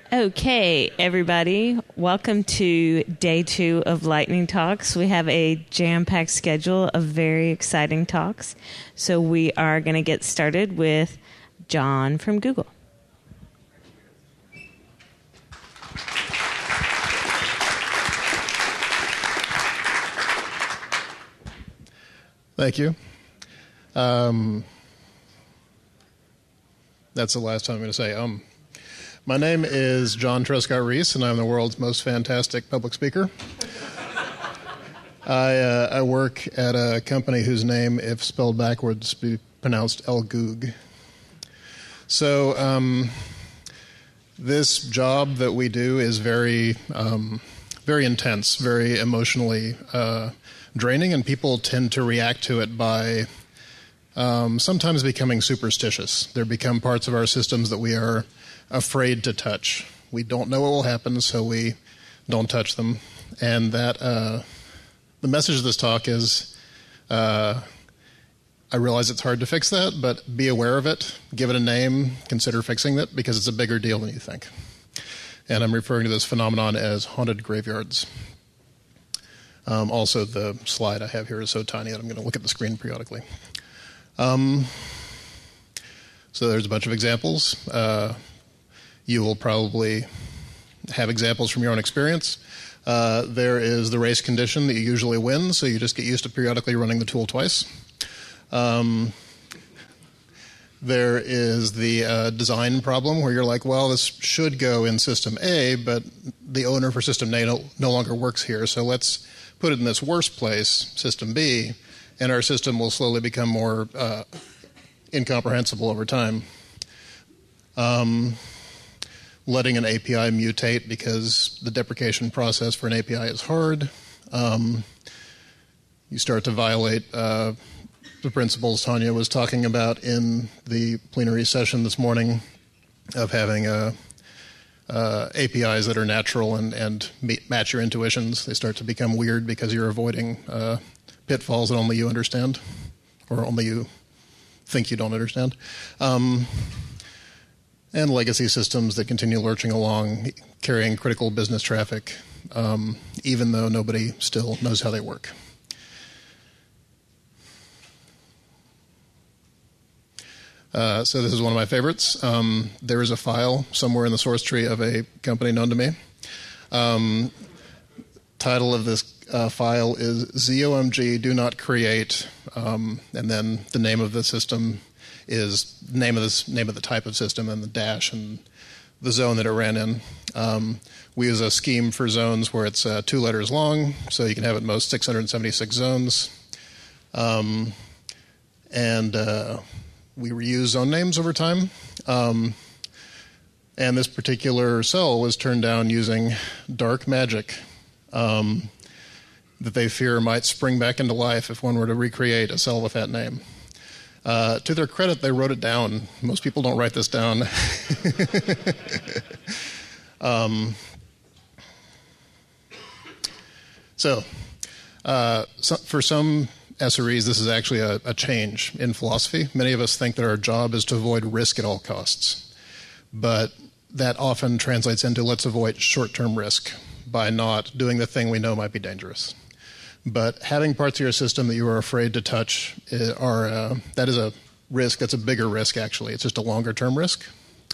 Okay, everybody, welcome to day 2 of Lightning Talks. We have a jam-packed schedule of very exciting talks. So we are going to get started with John from Google. Thank you. That's the last time I'm going to say My name is John Trescott-Reese, and I'm the world's most fantastic public speaker. I work at a company whose name, if spelled backwards, be pronounced El Goog. So this job that we do is very intense, very emotionally draining, and people tend to react to it by sometimes becoming superstitious. There become parts of our systems that we are afraid to touch. We don't know what will happen, so we don't touch them. And that the message of this talk is, I realize it's hard to fix that, but be aware of it, give it a name, consider fixing it, because it's a bigger deal than you think. And I'm referring to this phenomenon as haunted graveyards. Also, the slide I have here is so tiny that I'm going to look at the screen periodically. So there's a bunch of examples. You will probably have examples from your own experience. There is the race condition that you usually win, so you just get used to periodically running the tool twice. There is the design problem where you're like, well, this should go in System A, but the owner for System A no longer works here, so let's put it in this worst place, System B, and our system will slowly become more incomprehensible over time. Letting an API mutate because the deprecation process for an API is hard. You start to violate the principles Tanya was talking about in the plenary session this morning of having APIs that are natural and match your intuitions. They start to become weird because you're avoiding pitfalls that only you understand, or only you think you don't understand. And legacy systems that continue lurching along, carrying critical business traffic, even though nobody still knows how they work. So this is one of my favorites. There is a file somewhere in the source tree of a company known to me. Title of this file is ZOMG do not create, and then the name of the system is name of the type of system and the dash and the zone that it ran in. We use a scheme for zones where it's 2 letters long, so you can have at most 676 zones. And we reuse zone names over time. And this particular cell was turned down using dark magic that they fear might spring back into life if one were to recreate a cell with that name. To their credit, they wrote it down. Most people don't write this down. For some SREs, this is actually a change in philosophy. Many of us think that our job is to avoid risk at all costs. But that often translates into let's avoid short-term risk by not doing the thing we know might be dangerous. But having parts of your system that you are afraid to touch that is a risk. That's a bigger risk, actually. It's just a longer-term risk.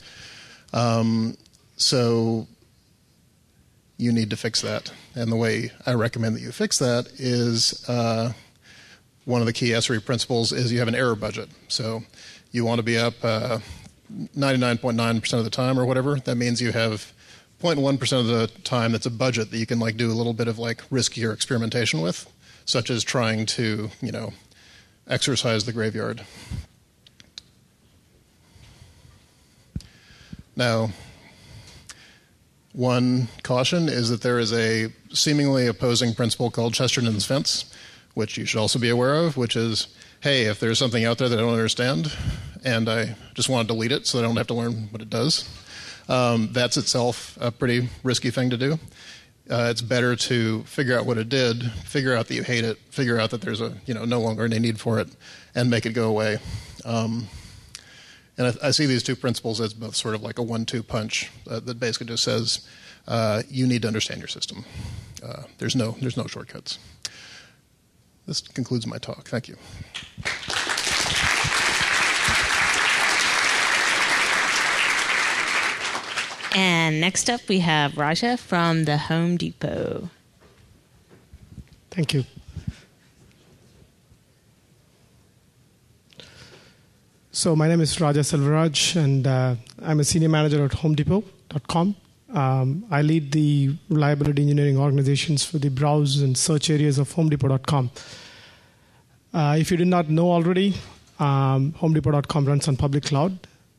So you need to fix that. And the way I recommend that you fix that is one of the key SRE principles is you have an error budget. So you want to be up 99.9% of the time or whatever. That means you have 0.1% of the time that's a budget that you can do a little bit of riskier experimentation with, such as trying to, exercise the graveyard. Now, one caution is that there is a seemingly opposing principle called Chesterton's fence, which you should also be aware of, which is, hey, if there's something out there that I don't understand, and I just want to delete it so that I don't have to learn what it does, that's itself a pretty risky thing to do. It's better to figure out what it did, figure out that you hate it, figure out that there's no longer any need for it, and make it go away. And I see these two principles as both sort of like a 1-2 punch that basically just says you need to understand your system. There's no shortcuts. This concludes my talk. Thank you. And next up, we have Raja from the Home Depot. Thank you. So my name is Raja Selvaraj, and I'm a senior manager at HomeDepot.com. I lead the reliability engineering organizations for the browse and search areas of HomeDepot.com. If you did not know already, HomeDepot.com runs on public cloud.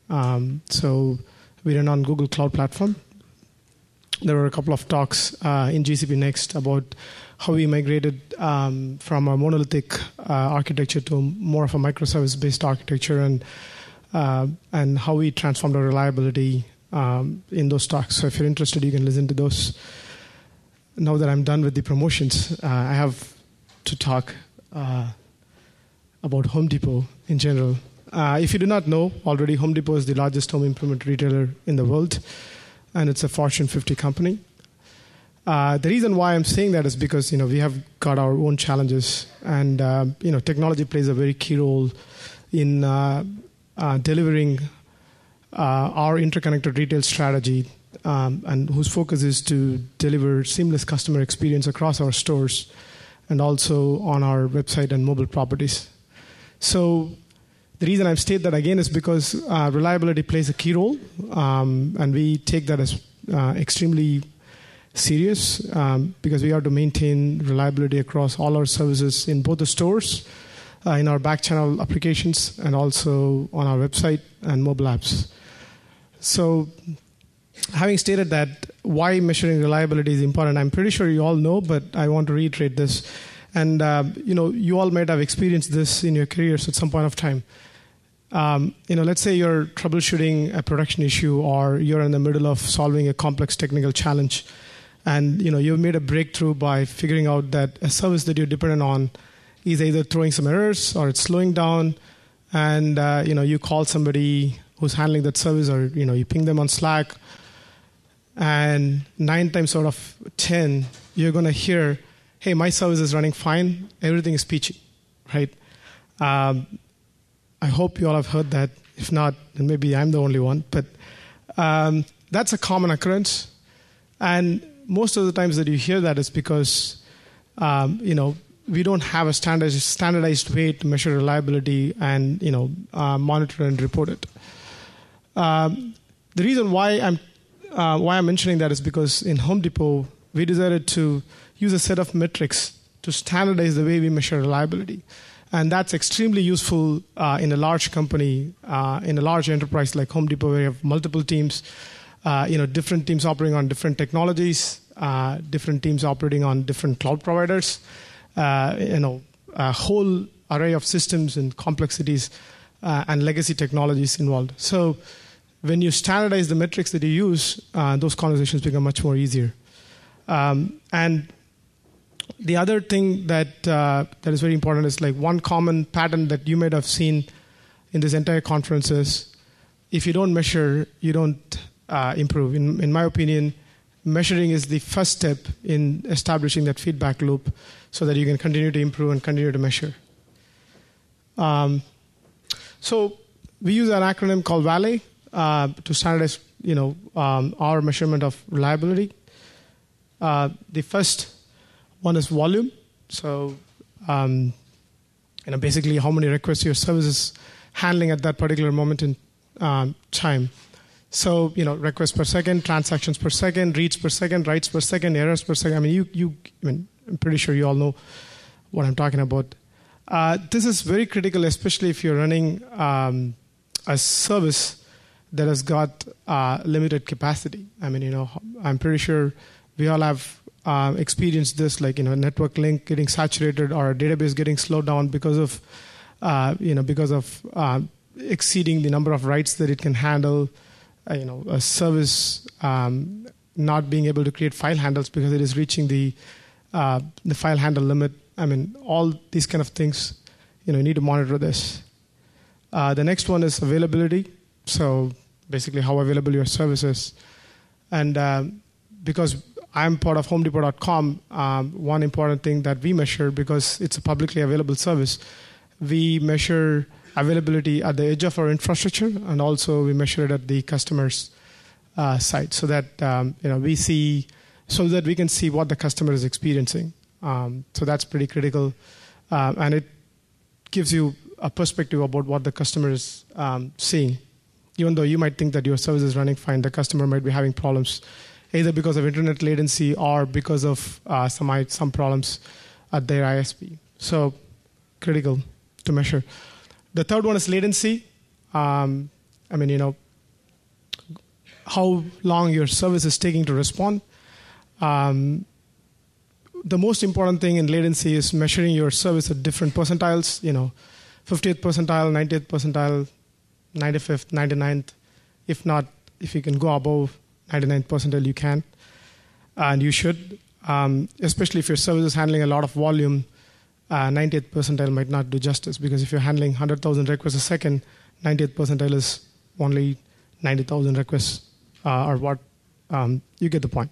So we run on Google Cloud Platform. There were a couple of talks in GCP Next about how we migrated from a monolithic architecture to more of a microservice-based architecture, and how we transformed our reliability in those talks. So if you're interested, you can listen to those. Now that I'm done with the promotions, I have to talk about Home Depot in general. If you do not know already, Home Depot is the largest home improvement retailer in the world, and it's a Fortune 50 company. The reason why I'm saying that is because we have got our own challenges, and technology plays a very key role in delivering our interconnected retail strategy, and whose focus is to deliver seamless customer experience across our stores and also on our website and mobile properties. So the reason I've stated that again is because reliability plays a key role, and we take that as extremely serious because we have to maintain reliability across all our services in both the stores, in our back channel applications, and also on our website and mobile apps. So having stated that, why measuring reliability is important, I'm pretty sure you all know, but I want to reiterate this. And you all might have experienced this in your careers at some point of time. Let's say you're troubleshooting a production issue, or you're in the middle of solving a complex technical challenge, and you've made a breakthrough by figuring out that a service that you're dependent on is either throwing some errors or it's slowing down, and you call somebody who's handling that service, or you ping them on Slack, and 9 times out of 10 you're going to hear, "Hey, my service is running fine, everything is peachy," right? I hope you all have heard that. If not, then maybe I'm the only one. But that's a common occurrence. And most of the times that you hear that is because, we don't have a standardized way to measure reliability and, monitor and report it. The reason why I'm mentioning that is because in Home Depot, we decided to use a set of metrics to standardize the way we measure reliability. And that's extremely useful in a large company, in a large enterprise like Home Depot, where you have multiple teams, different teams operating on different technologies, different teams operating on different cloud providers, a whole array of systems and complexities and legacy technologies involved. So when you standardize the metrics that you use, those conversations become much more easier. And the other thing that is very important is, like, one common pattern that you might have seen in this entire conference is, if you don't measure, you don't improve. In my opinion, measuring is the first step in establishing that feedback loop so that you can continue to improve and continue to measure. So we use an acronym called VALE to standardize our measurement of reliability. The first one is volume. So, basically how many requests your service is handling at that particular moment in time. So, requests per second, transactions per second, reads per second, writes per second, errors per second. I'm pretty sure you all know what I'm talking about. This is very critical, especially if you're running a service that has got limited capacity. I'm pretty sure we all have experienced this, like a network link getting saturated or a database getting slowed down because of exceeding the number of writes that it can handle. A service not being able to create file handles because it is reaching the file handle limit. All these kind of things. You need to monitor this. The next one is availability. So basically how available your service is. And because I'm part of HomeDepot.com, one important thing that we measure, because it's a publicly available service, we measure availability at the edge of our infrastructure, and also we measure it at the customer's site, so that we see, so that we can see what the customer is experiencing. So that's pretty critical, and it gives you a perspective about what the customer is seeing. Even though you might think that your service is running fine, the customer might be having problems, either because of internet latency or because of some problems at their ISP. So critical to measure. The third one is latency. How long your service is taking to respond. The most important thing in latency is measuring your service at different percentiles, 50th percentile, 90th percentile, 95th, 99th. If you can go above 99th percentile, you can. And you should, especially if your service is handling a lot of volume. 90th percentile might not do justice, because if you're handling 100,000 requests a second, 90th percentile is only 90,000 requests, or what, you get the point.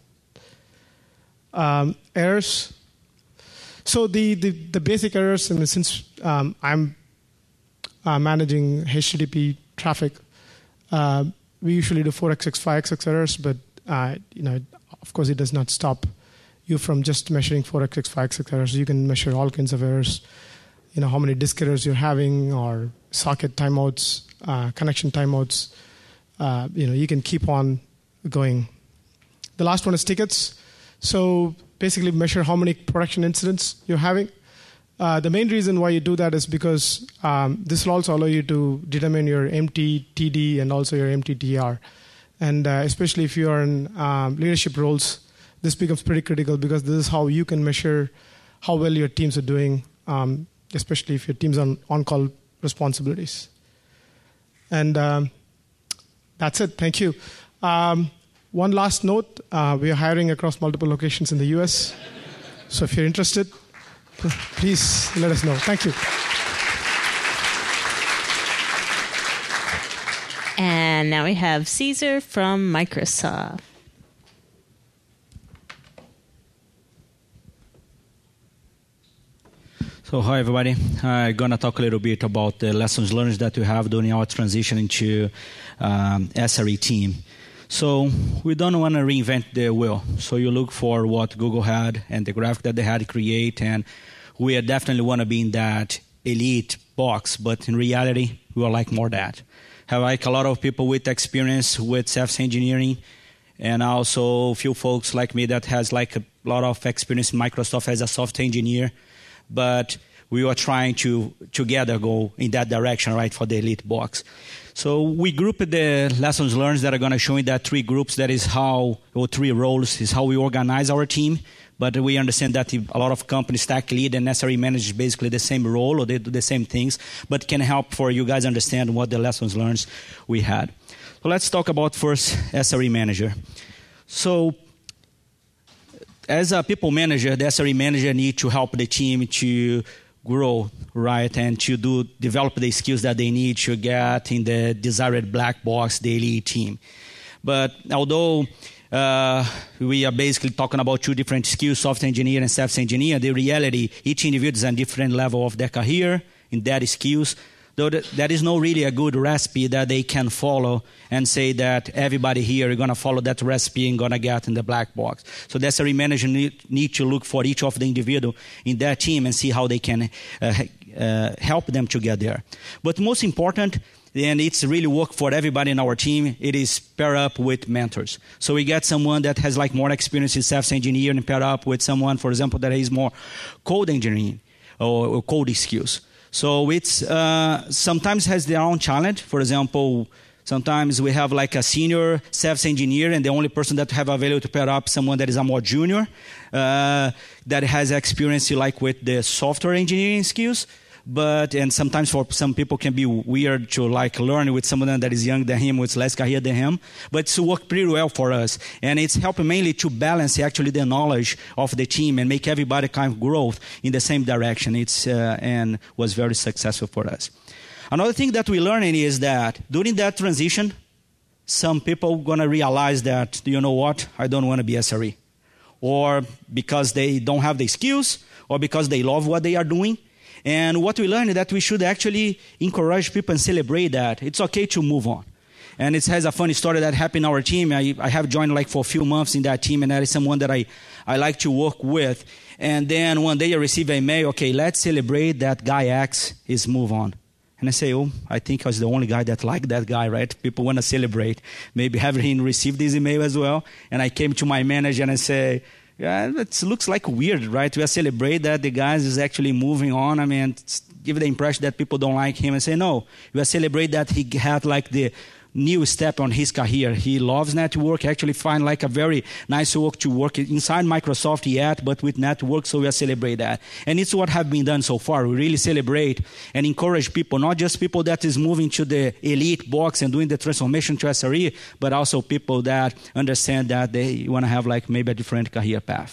Errors. So the basic errors, since I'm managing HTTP traffic, we usually do 4xx, 5xx errors, but of course it does not stop you from just measuring 4xx, 5xx errors. You can measure all kinds of errors, how many disk errors you're having, or socket timeouts, connection timeouts. You can keep on going. The last one is tickets. So basically measure how many production incidents you're having. The main reason why you do that is because this will also allow you to determine your MTTD and also your MTTR. And especially if you are in leadership roles, this becomes pretty critical, because this is how you can measure how well your teams are doing, especially if your team's on-call responsibilities. And that's it. Thank you. One last note. We are hiring across multiple locations in the U.S. So if you're interested, please let us know. Thank you. And now we have Caesar from Microsoft. So hi everybody. I'm going to talk a little bit about the lessons learned that we have during our transition into SRE team. So we don't want to reinvent the wheel. So you look for what Google had and the graphic that they had to create, and we definitely want to be in that elite box, but in reality, we would like more that. Have like a lot of people with experience with service engineering, and also a few folks like me that has like a lot of experience in Microsoft as a software engineer. But we were trying to together go in that direction, right, for the elite box. So we grouped the lessons learned that are going to show in that three groups. That is how, or three roles, is how we organize our team. But we understand that a lot of companies, tech lead and SRE manager, basically the same role, or they do the same things, but can help for you guys understand what the lessons learned we had. So let's talk about first SRE manager. So as a people manager, the SRE manager needs to help the team to grow, right, and to develop the skills that they need to get in the desired black box daily team. But although we are basically talking about two different skills, software engineer and service engineer, the reality, each individual is at a different level of their career in their skills. Though there is no really a good recipe that they can follow and say that everybody here is going to follow that recipe and going to get in the black box. So the SRE manager need to look for each of the individual in their team and see how they can help them to get there. But most important, and it's really work for everybody in our team, it is pair up with mentors. So we get someone that has like more experience in service engineering and pair up with someone, for example, that is more code engineering or coding skills. So it's sometimes has their own challenge. For example, sometimes we have like a senior service engineer, and the only person that have available to pair up someone that is a more junior that has experience like with the software engineering skills. And sometimes for some people can be weird to like learn with someone that is younger than him, with less career than him. But it's worked pretty well for us. And it's helped mainly to balance actually the knowledge of the team and make everybody kind of grow in the same direction. And was very successful for us. Another thing that we're learning is that during that transition, some people are going to realize that, you know what, I don't want to be SRE. Or because they don't have the skills, or because they love what they are doing. And what we learned is that we should actually encourage people and celebrate that. It's okay to move on. And it has a funny story that happened in our team. I have joined like for a few months in that team, and that is someone that I like to work with. And then one day I received a mail, okay, let's celebrate that guy X is move on. And I say, oh, I think I was the only guy that liked that guy, right? People want to celebrate. Maybe having received this email as well. And I came to my manager and I say, yeah, it looks like weird, right? We are celebrate that the guy is actually moving on. I mean, give the impression that people don't like him. And say, no, we are celebrate that he had like the new step on his career. He loves network, actually find like a very nice work to work inside Microsoft yet, but with network, so we celebrate that. And it's what have been done so far. We really celebrate and encourage people, not just people that is moving to the elite box and doing the transformation to SRE, but also people that understand that they want to have like maybe a different career path.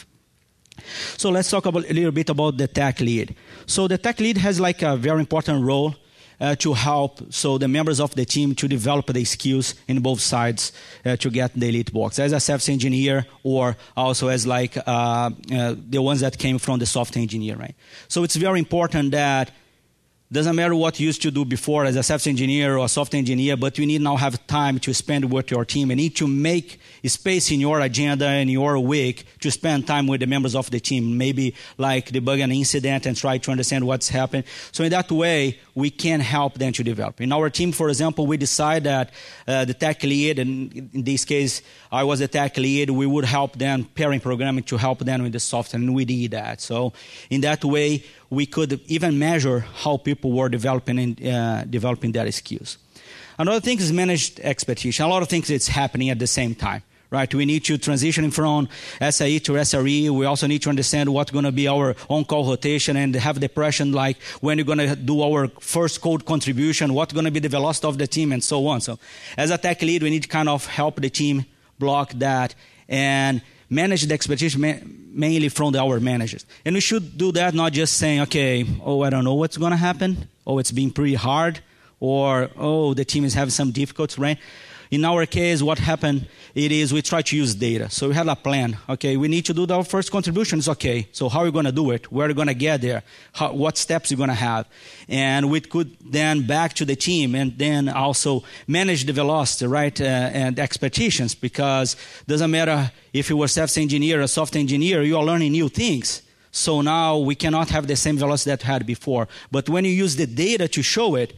So let's talk a little bit about the tech lead. So the tech lead has like a very important role to help so the members of the team to develop the skills in both sides to get the elite box as a service engineer or also as like the ones that came from the software engineer, right? So it's very important that doesn't matter what you used to do before as a service engineer or a software engineer, but you need now have time to spend with your team and need to make space in your agenda and your week to spend time with the members of the team, maybe like debug an incident and try to understand what's happened. So in that way, we can help them to develop. In our team, for example, we decide that the tech lead, and in this case, I was the tech lead, we would help them pairing programming to help them with the software, and we did that. So in that way, we could even measure how people were developing and developing their skills. Another thing is managed expectation. A lot of things is happening at the same time, right? We need to transition from SAE to SRE. We also need to understand what's going to be our on-call rotation and have the pressure like when you're going to do our first code contribution, what's going to be the velocity of the team, and so on. So as a tech lead, we need to kind of help the team block that and manage the expectation mainly from our managers. And we should do that not just saying, okay, oh, I don't know what's going to happen. Oh, it's been pretty hard. Or, oh, the team is having some difficulties, right? In our case, what happened, it is we try to use data. So we had a plan. Okay, we need to do our first contributions. Okay, so how are we going to do it? Where are we going to get there? What steps are we going to have? And we could then back to the team and then also manage the velocity, right, and expectations, because it doesn't matter if you were service engineer or software engineer, you are learning new things. So now we cannot have the same velocity that we had before. But when you use the data to show it,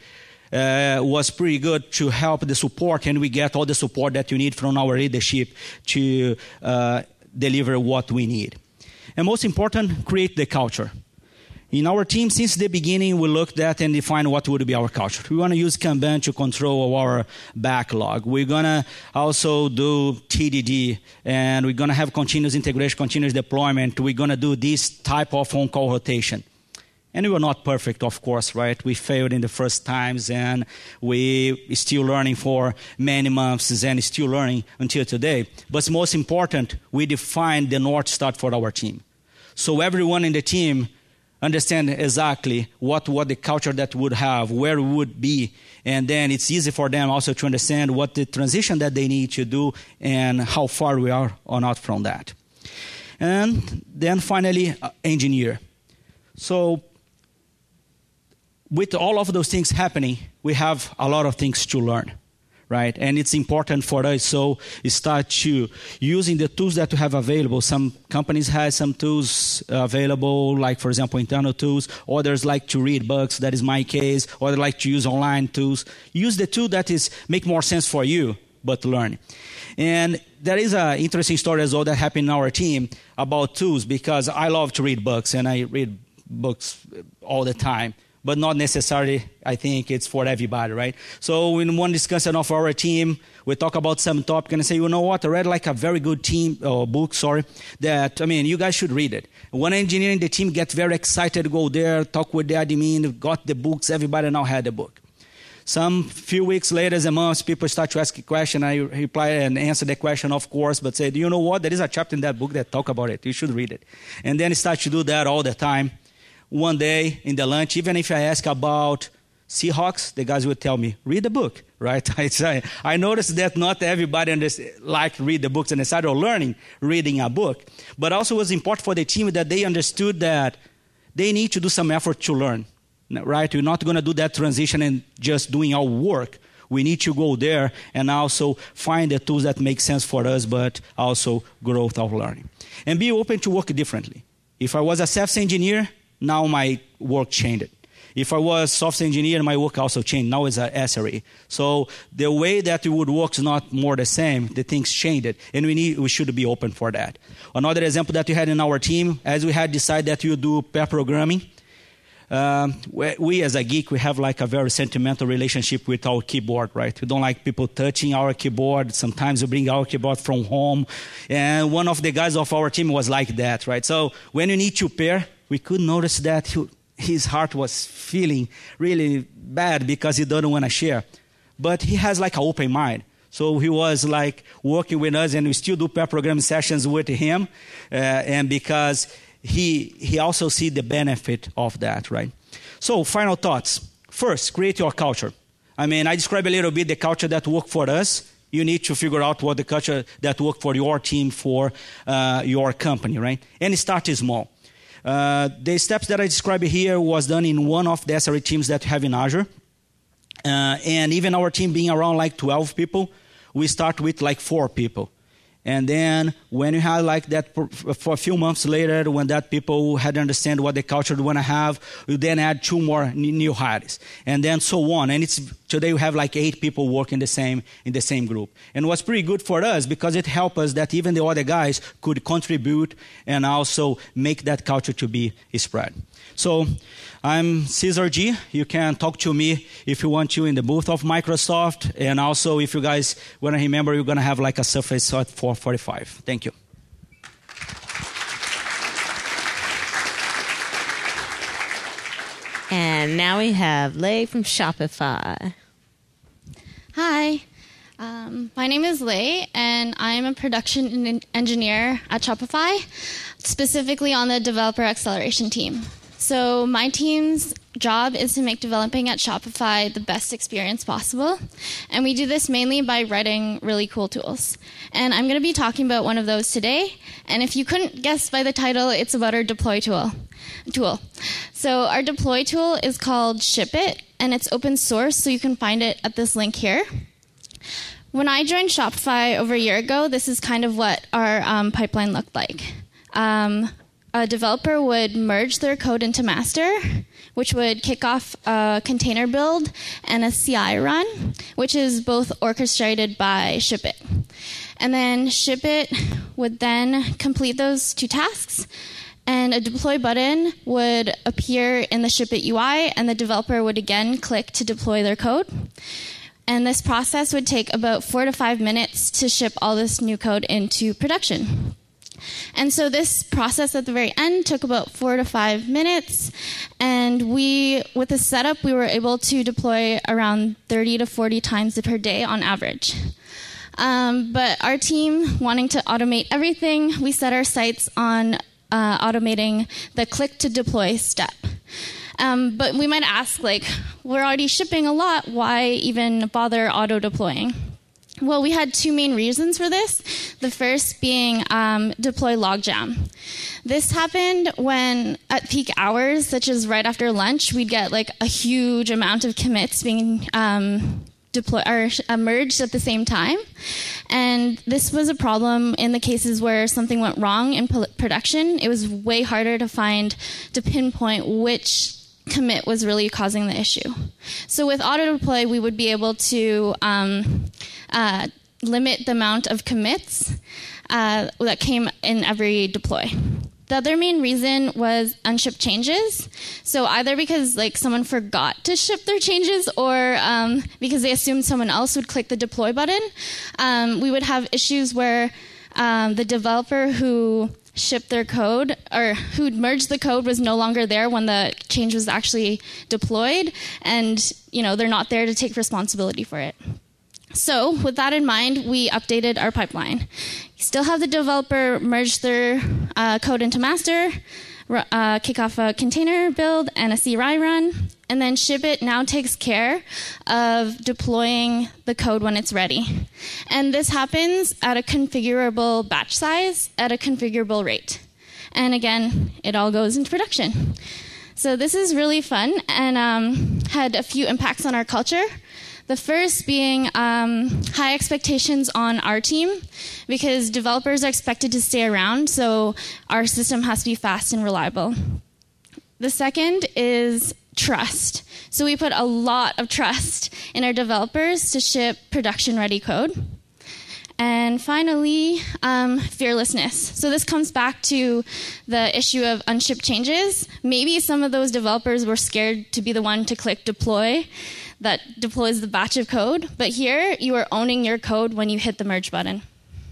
was pretty good to help the support, and we get all the support that you need from our leadership to deliver what we need. And most important, create the culture. In our team, since the beginning, we looked at and defined what would be our culture. We want to use Kanban to control our backlog. We're going to also do TDD, and we're going to have continuous integration, continuous deployment. We're going to do this type of on-call rotation. And we were not perfect, of course, right? We failed in the first times, and we still learning for many months and still learning until today. But most important, we defined the North Star for our team. So everyone in the team understand exactly what the culture that would have, where we would be, and then it's easy for them also to understand what the transition that they need to do and how far we are or not from that. And then finally, engineer. So with all of those things happening, we have a lot of things to learn, right? And it's important for us, so start to using the tools that we have available. Some companies have some tools available, like, for example, internal tools. Others like to read books. That is my case. Or they like to use online tools. Use the tool that is make more sense for you, but learn. And there is an interesting story as well that happened in our team about tools, because I love to read books, and I read books all the time. But not necessarily, I think it's for everybody, right? So in one discussion of our team, we talk about some topic and I say, you know what, I read like a very good book, that, you guys should read it. One engineer in the team gets very excited to go there, talk with the admin, got the books, everybody now had the book. Some few weeks later, as a month, people start to ask a question. I reply and answer the question, of course, but say, do you know what? There is a chapter in that book that talk about it. You should read it. And then start to do that all the time. One day in the lunch, even if I ask about Seahawks, the guys would tell me, read the book, right? I noticed that not everybody liked to read the books and they started learning reading a book. But also it was important for the team that they understood that they need to do some effort to learn, right? We're not going to do that transition and just doing our work. We need to go there and also find the tools that make sense for us, but also growth of learning. And be open to work differently. If I was a sales engineer, now my work changed. If I was software engineer, my work also changed. Now it's a SRE. So the way that we would work is not more the same. The things changed, and we should be open for that. Another example that we had in our team, as we had decided that we would do pair programming, we as a geek, we have like a very sentimental relationship with our keyboard, right? We don't like people touching our keyboard. Sometimes we bring our keyboard from home. And one of the guys of our team was like that, right? So when you need to pair, we could notice that his heart was feeling really bad because he doesn't want to share. But he has like an open mind. So he was like working with us, and we still do pair programming sessions with him. And because he also see the benefit of that, right? So final thoughts. First, create your culture. I describe a little bit the culture that worked for us. You need to figure out what the culture that worked for your team, for your company, right? And start small. The steps that I described here was done in one of the SRE teams that we have in Azure. And even our team being around like 12 people, we start with like 4 people. And then when you have like that for a few months later, when that people had to understand what the culture they want to have, you then add 2 more new hires. And then so on. And today we have like 8 people working in the same group. And what's pretty good for us because it helped us that even the other guys could contribute and also make that culture to be spread. So I'm Cesar G. You can talk to me if you want to in the booth of Microsoft. And also if you guys want to remember, you're going to have like a Surface at 445. Thank you. And now we have Lei from Shopify. Hi, my name is Lei, and I'm a production engineer at Shopify, specifically on the developer acceleration team. So my team's job is to make developing at Shopify the best experience possible. And we do this mainly by writing really cool tools. And I'm going to be talking about one of those today. And if you couldn't guess by the title, it's about our deploy tool. So our deploy tool is called ShipIt, and it's open source, so you can find it at this link here. When I joined Shopify over a year ago, this is kind of what our pipeline looked like. A developer would merge their code into master, which would kick off a container build and a CI run, which is both orchestrated by ShipIt. And then ShipIt would then complete those 2 tasks, and a deploy button would appear in the ShipIt UI, and the developer would again click to deploy their code. And this process would take about 4 to 5 minutes to ship all this new code into production. And so this process at the very end took about 4 to 5 minutes, and with the setup, we were able to deploy around 30 to 40 times per day on average. But our team, wanting to automate everything, we set our sights on automating the click to deploy step. But we might ask, we're already shipping a lot, why even bother auto-deploying? Well, we had 2 main reasons for this. The first being deploy logjam. This happened when at peak hours, such as right after lunch, we'd get a huge amount of commits being merged at the same time. And this was a problem in the cases where something went wrong in production. It was way harder to pinpoint which commit was really causing the issue. So with auto deploy, we would be able to limit the amount of commits that came in every deploy. The other main reason was unshipped changes. So either because someone forgot to ship their changes, or because they assumed someone else would click the deploy button, we would have issues where the developer who shipped their code or who'd merged the code was no longer there when the change was actually deployed, and they're not there to take responsibility for it. So with that in mind, we updated our pipeline. You still have the developer merge their code into master, kick off a container build and a CI run, and then Shipit now takes care of deploying the code when it's ready. And this happens at a configurable batch size at a configurable rate. And again, it all goes into production. So this is really fun and had a few impacts on our culture. The first being high expectations on our team, because developers are expected to stay around, so our system has to be fast and reliable. The second is trust. So we put a lot of trust in our developers to ship production-ready code. And finally, fearlessness. So this comes back to the issue of unshipped changes. Maybe some of those developers were scared to be the one to click deploy that deploys the batch of code. But here, you are owning your code when you hit the merge button.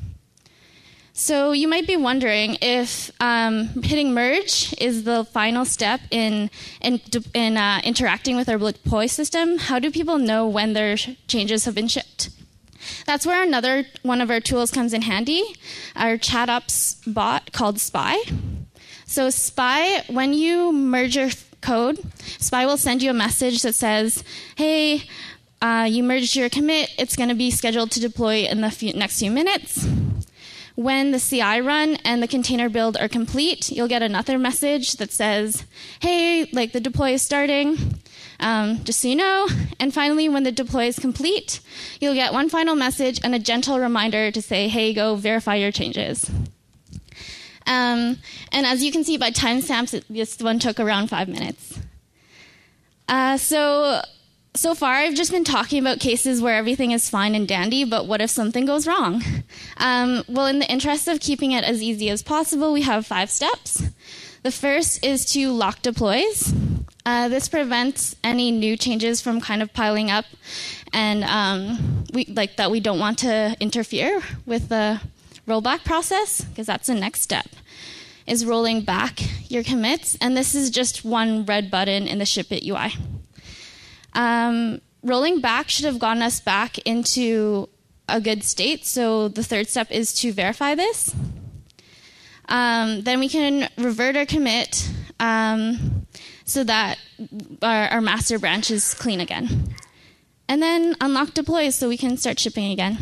So you might be wondering if hitting merge is the final step in interacting with our deploy system. How do people know when their changes have been shipped? That's where another one of our tools comes in handy, our ChatOps bot called Spy. So Spy, when you merge your code, Spy will send you a message that says, hey, you merged your commit. It's going to be scheduled to deploy in the next few minutes. When the CI run and the container build are complete, you'll get another message that says, hey, like the deploy is starting. Just so you know. And finally, when the deploy is complete, you'll get one final message and a gentle reminder to say, hey, go verify your changes. And as you can see by timestamps, this one took around 5 minutes. So far, I've just been talking about cases where everything is fine and dandy, but what if something goes wrong? Well, in the interest of keeping it as easy as possible, we have 5 steps. The first is to lock deploys. This prevents any new changes from kind of piling up, and we don't want to interfere with the rollback process, because that's the next step, is rolling back your commits, and this is just one red button in the Shipit UI. Rolling back should have gotten us back into a good state, so the third step is to verify this. Then we can revert our commit so that our master branch is clean again. And then unlock deploys so we can start shipping again.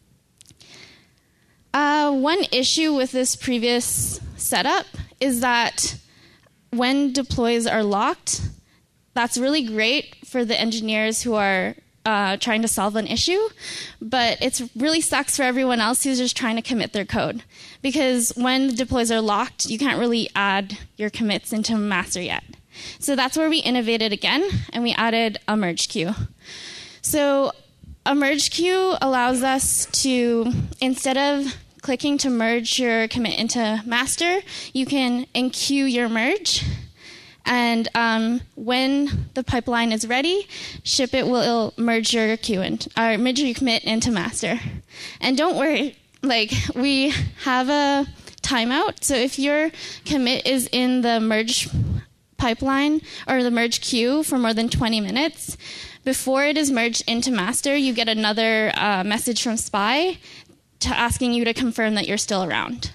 One issue with this previous setup is that when deploys are locked, that's really great for the engineers who are trying to solve an issue, but it really sucks for everyone else who's just trying to commit their code. Because when the deploys are locked, you can't really add your commits into master yet. So that's where we innovated again, and we added a merge queue. So a merge queue allows us to, instead of clicking to merge your commit into master, you can enqueue your merge. And when the pipeline is ready, Shipit will merge your merge your commit into master. And don't worry, we have a timeout. So if your commit is in the merge pipeline or the merge queue for more than 20 minutes, before it is merged into master, you get another message from Spy asking you to confirm that you're still around.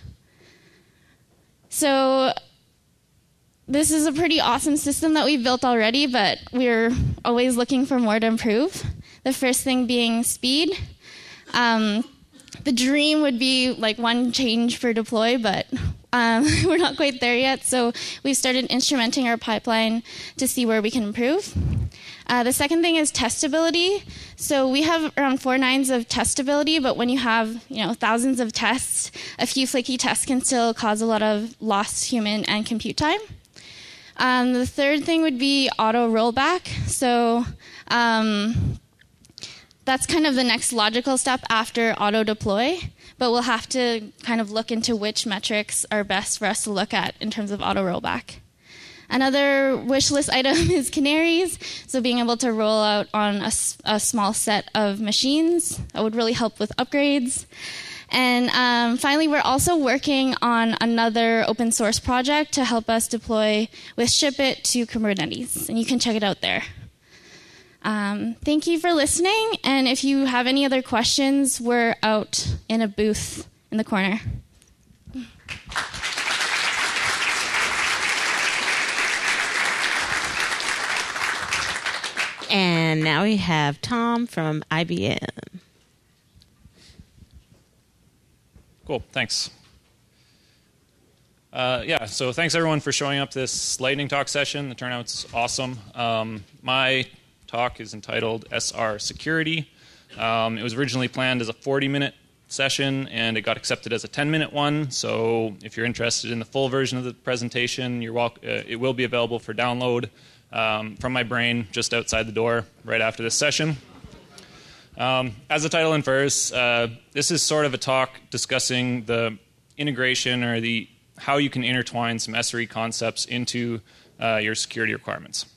So this is a pretty awesome system that we've built already, but we're always looking for more to improve. The first thing being speed. The dream would be one change per deploy, but we're not quite there yet. So we've started instrumenting our pipeline to see where we can improve. The second thing is testability. So we have around 4 nines of testability, but when you have thousands of tests, a few flaky tests can still cause a lot of lost human and compute time. The third thing would be auto rollback. So that's kind of the next logical step after auto deploy, but we'll have to kind of look into which metrics are best for us to look at in terms of auto rollback. Another wish list item is canaries, so being able to roll out on a small set of machines. That would really help with upgrades. And finally, we're also working on another open source project to help us deploy with Shipit to Kubernetes, and you can check it out there. Thank you for listening, and if you have any other questions, we're out in a booth in the corner. And now we have Tom from IBM. Cool, thanks. So thanks everyone for showing up to this lightning talk session. The turnout's awesome. My talk is entitled SR Security. It was originally planned as a 40-minute session, and it got accepted as a 10-minute one. So if you're interested in the full version of the presentation, it will be available for download from my brain just outside the door right after this session. As the title infers, this is sort of a talk discussing the integration or how you can intertwine some SRE concepts into your security requirements.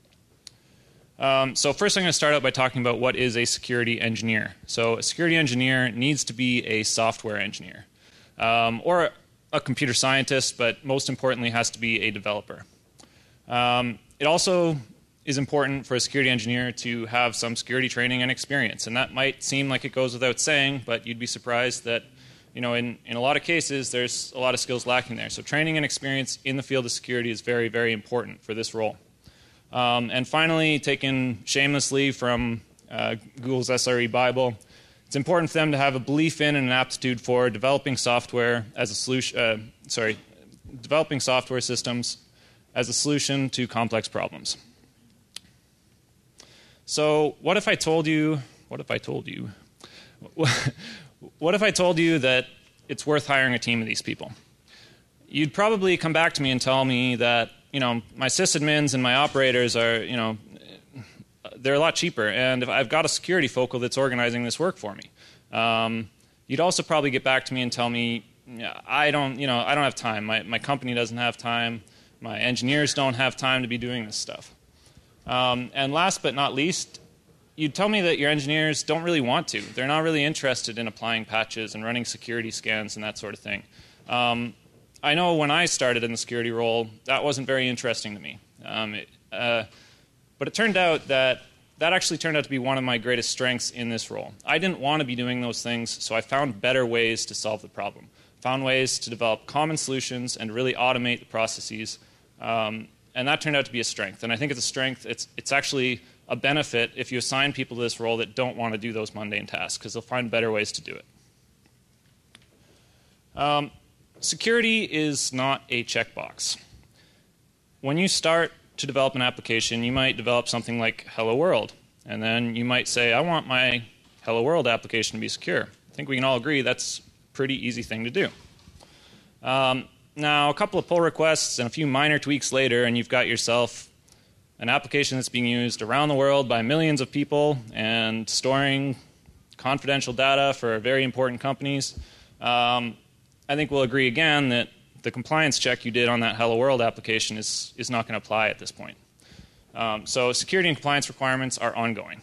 So first I'm going to start out by talking about what is a security engineer. So a security engineer needs to be a software engineer or a computer scientist, but most importantly has to be a developer. It also is important for a security engineer to have some security training and experience. And that might seem like it goes without saying, but you'd be surprised that in a lot of cases there's a lot of skills lacking there. So training and experience in the field of security is very, very important for this role. And finally, taken shamelessly from Google's SRE Bible, it's important for them to have a belief in and an aptitude for developing software as a solution. Developing software systems as a solution to complex problems. So, what if I told you that it's worth hiring a team of these people? You'd probably come back to me and tell me that my sysadmins and my operators are they're a lot cheaper, and if I've got a security focal that's organizing this work for me. You'd also probably get back to me and tell me I don't have time. My company doesn't have time. My engineers don't have time to be doing this stuff. And last but not least, you'd tell me that your engineers don't really want to. They're not really interested in applying patches and running security scans and that sort of thing. I know when I started in the security role, that wasn't very interesting to me. But it turned out that actually turned out to be one of my greatest strengths in this role. I didn't want to be doing those things, so I found better ways to solve the problem. Found ways to develop common solutions and really automate the processes. And that turned out to be a strength. And I think it's a strength. It's actually a benefit if you assign people to this role that don't want to do those mundane tasks, because they'll find better ways to do it. Security is not a checkbox. When you start to develop an application, you might develop something like Hello World. And then you might say, I want my Hello World application to be secure. I think we can all agree that's a pretty easy thing to do. Now, a couple of pull requests and a few minor tweaks later, and you've got yourself an application that's being used around the world by millions of people and storing confidential data for very important companies. I think we'll agree again that the compliance check you did on that Hello World application is not going to apply at this point. So security and compliance requirements are ongoing.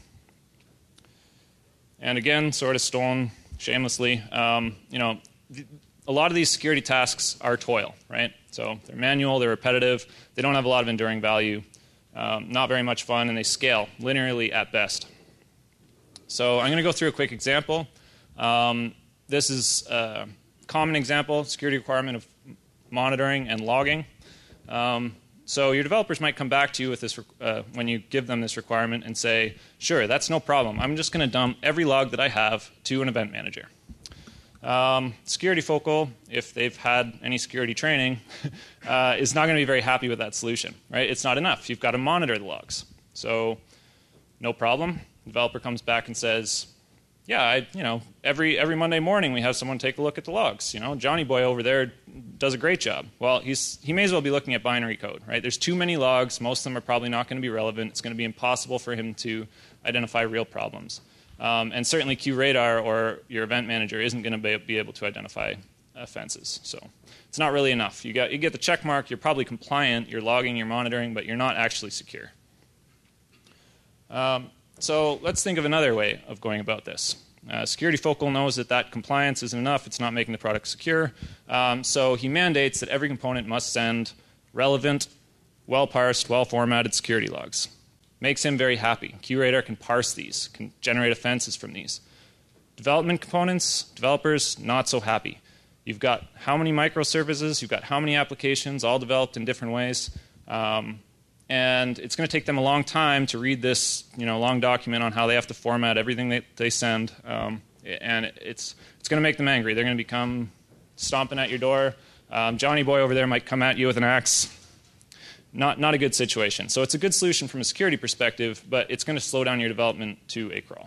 And again, sort of stolen shamelessly, a lot of these security tasks are toil, right? So they're manual, they're repetitive, they don't have a lot of enduring value, not very much fun, and they scale linearly at best. So I'm going to go through a quick example. This is a common example, security requirement of monitoring and logging. So your developers might come back to you with this when you give them this requirement and say, sure, that's no problem. I'm just going to dump every log that I have to an event manager. Security focal, if they've had any security training, is not going to be very happy with that solution, right? It's not enough. You've got to monitor the logs. So no problem. Developer comes back and says, yeah, every Monday morning we have someone take a look at the logs. Johnny Boy over there does a great job. Well, he may as well be looking at binary code, right? There's too many logs. Most of them are probably not going to be relevant. It's going to be impossible for him to identify real problems. And certainly QRadar or your event manager isn't going to be able to identify offenses. So it's not really enough. You get the check mark. You're probably compliant. You're logging. You're monitoring, but you're not actually secure. So let's think of another way of going about this. Security focal knows that compliance isn't enough. It's not making the product secure. So he mandates that every component must send relevant, well-parsed, well-formatted security logs. Makes him very happy. QRadar can parse these, can generate offenses from these. Development components, developers, not so happy. You've got how many microservices, you've got how many applications, all developed in different ways. And and it's going to take them a long time to read this, long document on how they have to format everything that they send, and it's going to make them angry. They're going to become stomping at your door. Johnny Boy over there might come at you with an axe. Not a good situation. So it's a good solution from a security perspective, but it's going to slow down your development to a crawl.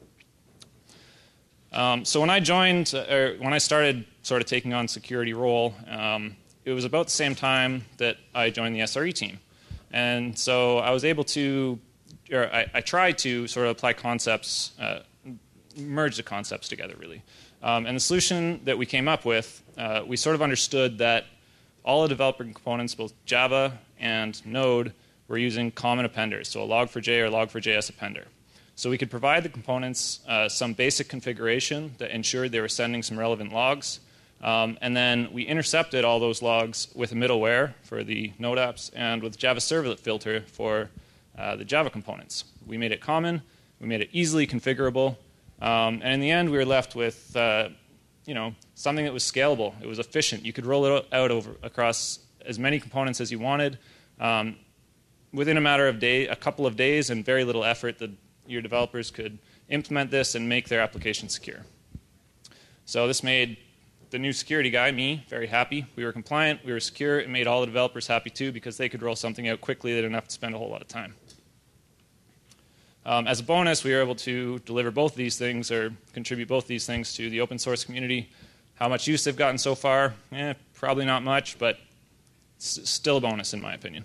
So when I started sort of taking on security role, it was about the same time that I joined the SRE team. And so I was able to, I tried to sort of apply concepts, merge the concepts together, really. And the solution that we came up with, we sort of understood that all the developer components, both Java and Node, were using common appenders, so a log4j or log4js appender. So we could provide the components some basic configuration that ensured they were sending some relevant logs, and then we intercepted all those logs with a middleware for the Node apps and with Java Servlet filter for the Java components. We made it common, we made it easily configurable, and in the end we were left with something that was scalable. It was efficient. You could roll it out across as many components as you wanted within a couple of days, and very little effort. Your developers could implement this and make their application secure. So this made the new security guy, me, very happy. We were compliant, we were secure. It made all the developers happy too because they could roll something out quickly. They didn't have to spend a whole lot of time. As a bonus, we were able to deliver both these things or contribute both these things to the open source community. How much use they've gotten so far? Probably not much, but it's still a bonus in my opinion.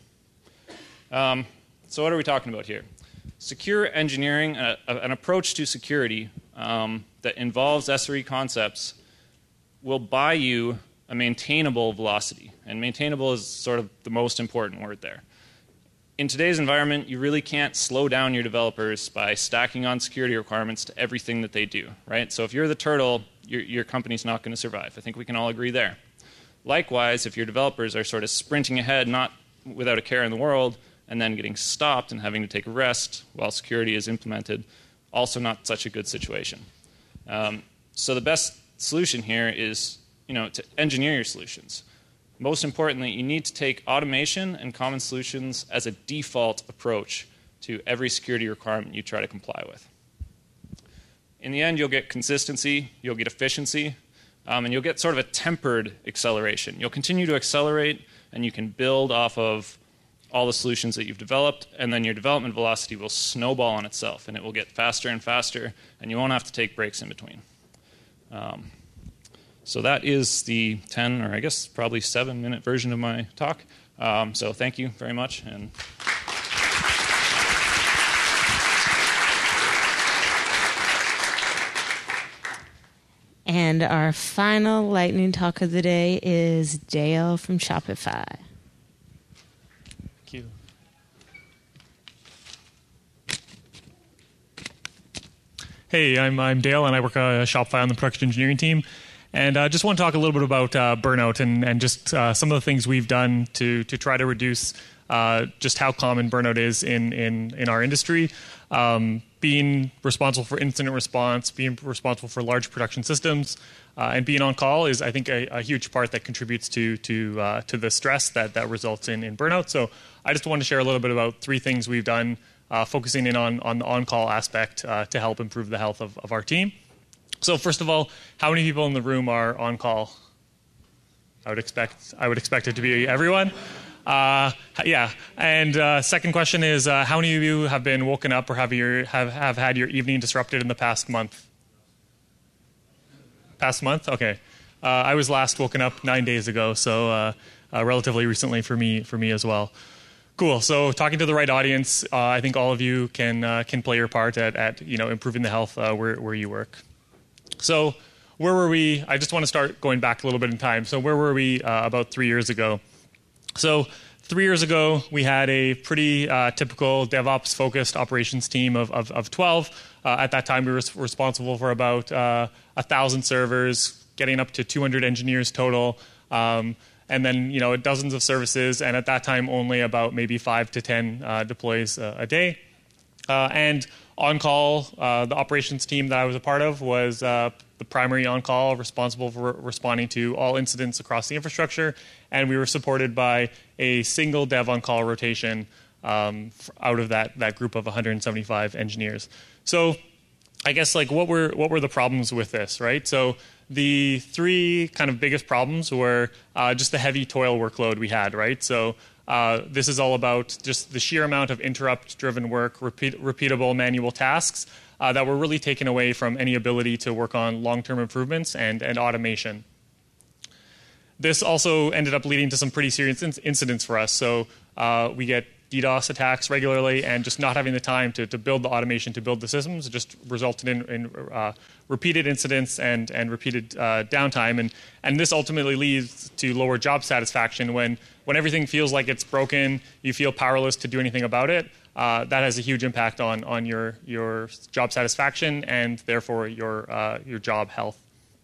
So what are we talking about here? Secure engineering, an approach to security that involves SRE concepts will buy you a maintainable velocity. And maintainable is sort of the most important word there. In today's environment, you really can't slow down your developers by stacking on security requirements to everything that they do, right? So if you're the turtle, your company's not going to survive. I think we can all agree there. Likewise, if your developers are sort of sprinting ahead, not without a care in the world, and then getting stopped and having to take a rest while security is implemented, also not such a good situation. So the best solution here is, to engineer your solutions. Most importantly, you need to take automation and common solutions as a default approach to every security requirement you try to comply with. In the end, you'll get consistency, you'll get efficiency, and you'll get sort of a tempered acceleration. You'll continue to accelerate, and you can build off of all the solutions that you've developed, and then your development velocity will snowball on itself, and it will get faster and faster, and you won't have to take breaks in between. So that is the 10, or I guess probably 7-minute version of my talk. So thank you very much. And our final lightning talk of the day is Dale from Shopify. Thank you. Hey, I'm Dale, and I work at Shopify on the production engineering team. And I just want to talk a little bit about burnout and just some of the things we've done to try to reduce just how common burnout is in our industry. Being responsible for incident response, being responsible for large production systems, and being on call is, I think, a huge part that contributes to the stress that results in burnout. So I just want to share a little bit about 3 things we've done, focusing in on the on-call aspect to help improve the health of our team. So first of all, how many people in the room are on call? I would expect it to be everyone. Yeah. And second question is, how many of you have been woken up or have had your evening disrupted in the past month? Past month? Okay. I was last woken up 9 days ago, so relatively recently for me as well. Cool. So talking to the right audience, I think all of you can play your part at improving the health where you work. So where were we? I just want to start going back a little bit in time. So where were we about 3 years ago? So 3 years ago, we had a pretty typical DevOps-focused operations team of 12. At that time, we were responsible for about 1,000 servers, getting up to 200 engineers total, and then dozens of services. And at that time, only about maybe 5 to 10 deploys a day. And on-call, the operations team that I was a part of was the primary on-call, responsible for responding to all incidents across the infrastructure, and we were supported by a single dev on-call rotation out of that group of 175 engineers. So I guess like what were the problems with this, right? So the three kind of biggest problems were just the heavy toil workload we had, right? So this is all about just the sheer amount of interrupt-driven work, repeatable manual tasks that were really taken away from any ability to work on long-term improvements and automation. This also ended up leading to some pretty serious incidents for us. So we get DDoS attacks regularly, and just not having the time to build the automation, to build the systems, just resulted in repeated incidents and repeated downtime. And this ultimately leads to lower job satisfaction when everything feels like it's broken, you feel powerless to do anything about it. That has a huge impact on your job satisfaction and therefore your job health.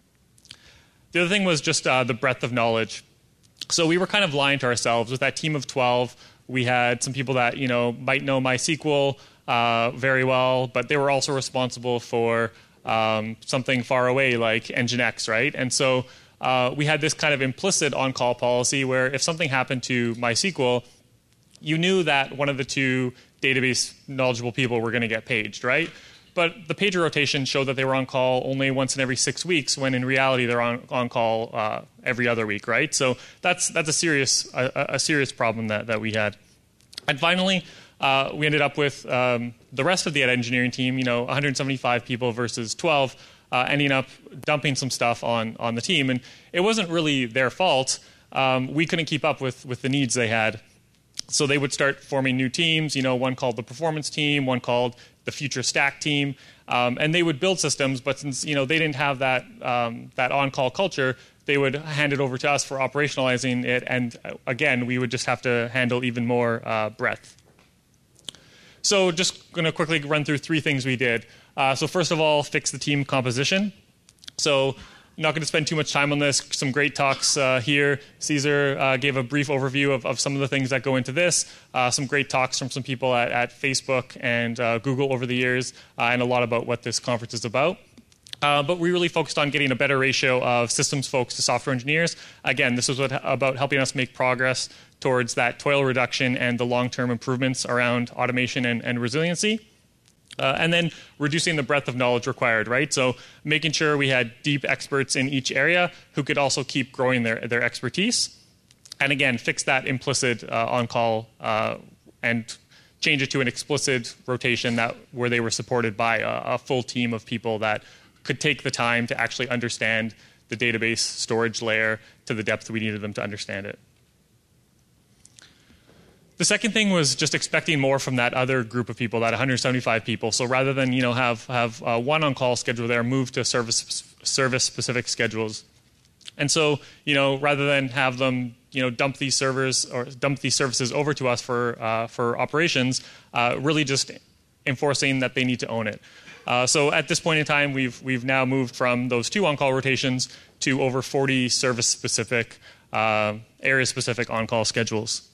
The other thing was just the breadth of knowledge. So we were kind of lying to ourselves. With that team of 12, we had some people that might know MySQL very well, but they were also responsible for something far away like Nginx, right? And so we had this kind of implicit on-call policy where if something happened to MySQL, you knew that one of the two database knowledgeable people were going to get paged, right? But the pager rotation showed that they were on call only once in every 6 weeks, when in reality they're on call every other week, right? So that's a serious problem that we had. And finally, we ended up with the rest of the engineering team, 175 people versus 12, ending up dumping some stuff on the team. And it wasn't really their fault. We couldn't keep up with the needs they had. So they would start forming new teams, one called the performance team, one called the future stack team, and they would build systems. But since they didn't have that on-call culture, they would hand it over to us for operationalizing it. And again, we would just have to handle even more breadth. So just going to quickly run through three things we did. So first of all, fix the team composition. So not going to spend too much time on this. Some great talks here. Caesar gave a brief overview of some of the things that go into this. Some great talks from some people at Facebook and Google over the years, and a lot about what this conference is about. But we really focused on getting a better ratio of systems folks to software engineers. Again, this was about helping us make progress towards that toil reduction and the long-term improvements around automation and resiliency. And then reducing the breadth of knowledge required, right? So making sure we had deep experts in each area who could also keep growing their expertise. And again, fix that implicit on-call and change it to an explicit rotation where they were supported by a full team of people that could take the time to actually understand the database storage layer to the depth we needed them to understand it. The second thing was just expecting more from that other group of people, that 175 people. So rather than have one on-call schedule there, move to service-specific schedules. And so rather than have them dump these servers or dump these services over to us for operations, really just enforcing that they need to own it. So at this point in time, we've now moved from those 2 on-call rotations to over 40 service-specific, area-specific on-call schedules.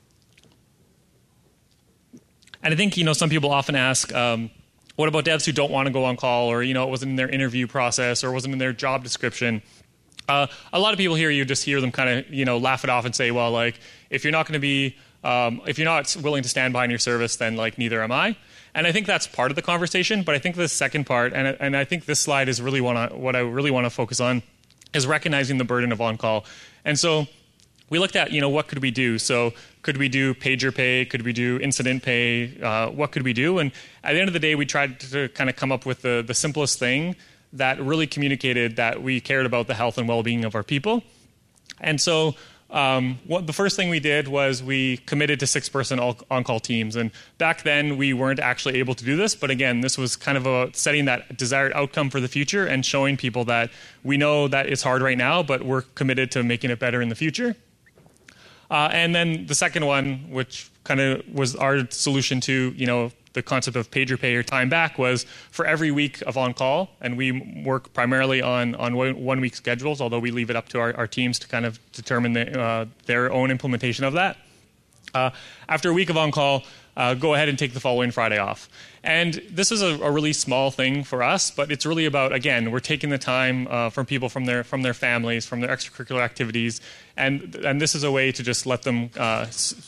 And I think some people often ask, what about devs who don't want to go on call, or it wasn't in their interview process, or wasn't in their job description? A lot of people here, you just hear them kind of laugh it off and say, well, like if you're not going to be, if you're not willing to stand behind your service, then like neither am I. And I think that's part of the conversation. But I think the second part, and I think this slide is really what I really want to focus on, is recognizing the burden of on call. And so we looked at, what could we do? So could we do pager pay? Could we do incident pay? What could we do? And at the end of the day, we tried to kind of come up with the simplest thing that really communicated that we cared about the health and well-being of our people. And so the first thing we did was we committed to 6-person on-call teams. And back then, we weren't actually able to do this. But again, this was kind of about setting that desired outcome for the future and showing people that we know that it's hard right now, but we're committed to making it better in the future. And then the second one, which kind of was our solution to the concept of pager pay or time back, was for every week of on-call, and we work primarily on 1 week schedules, although we leave it up to our teams to kind of determine their own implementation of that. After a week of on-call, go ahead and take the following Friday off. And this is a really small thing for us, but it's really about, again, we're taking the time from people from their families, from their extracurricular activities, and this is a way to just let them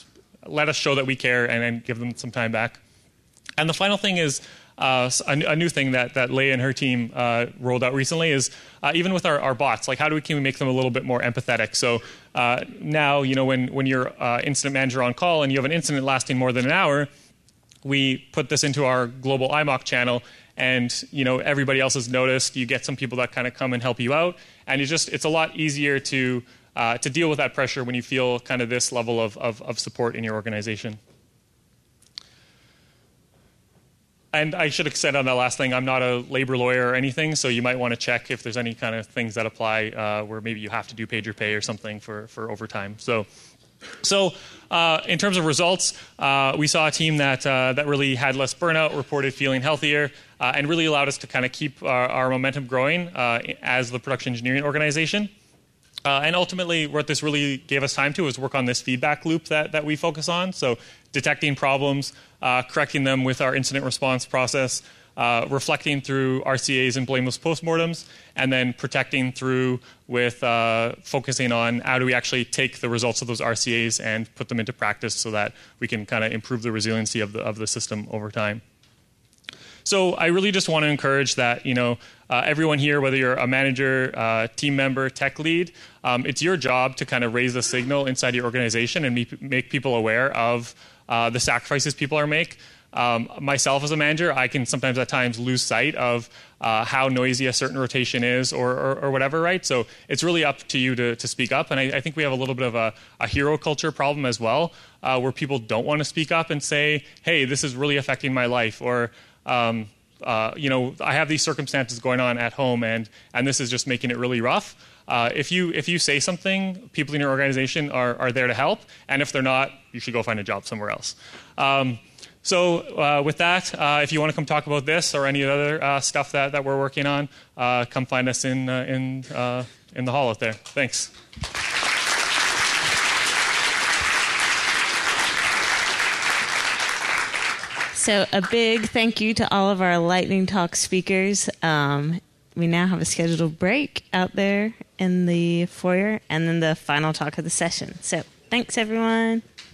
let us show that we care and give them some time back. And the final thing is a new thing that Leia and her team rolled out recently is even with our bots, like can we make them a little bit more empathetic? So now, when you're incident manager on call and you have an incident lasting more than an hour, we put this into our global IMOC channel, and everybody else has noticed. You get some people that kind of come and help you out, and it's a lot easier to deal with that pressure when you feel kind of this level of support in your organization. And I should have said on that last thing, I'm not a labor lawyer or anything, so you might want to check if there's any kind of things that apply where maybe you have to do pager pay or something for overtime. So in terms of results, we saw a team that really had less burnout, reported feeling healthier, and really allowed us to kind of keep our momentum growing as the production engineering organization. And ultimately, what this really gave us time to was work on this feedback loop that we focus on. So detecting problems, correcting them with our incident response process, reflecting through RCAs and blameless postmortems, and then protecting through with focusing on how do we actually take the results of those RCAs and put them into practice so that we can kind of improve the resiliency of the system over time. So I really just want to encourage that, everyone here, whether you're a manager, team member, tech lead, it's your job to kind of raise the signal inside your organization and make people aware of the sacrifices people are making. Myself as a manager, I can sometimes at times lose sight of how noisy a certain rotation is or whatever, right? So it's really up to you to speak up. And I think we have a little bit of a hero culture problem as well, where people don't want to speak up and say, hey, this is really affecting my life, or I have these circumstances going on at home, and this is just making it really rough. If you say something, people in your organization are there to help, and if they're not, you should go find a job somewhere else. So with that, if you want to come talk about this or any other stuff that we're working on, come find us in the hall out there. Thanks. So a big thank you to all of our Lightning Talk speakers. We now have a scheduled break out there in the foyer, and then the final talk of the session. So thanks, everyone.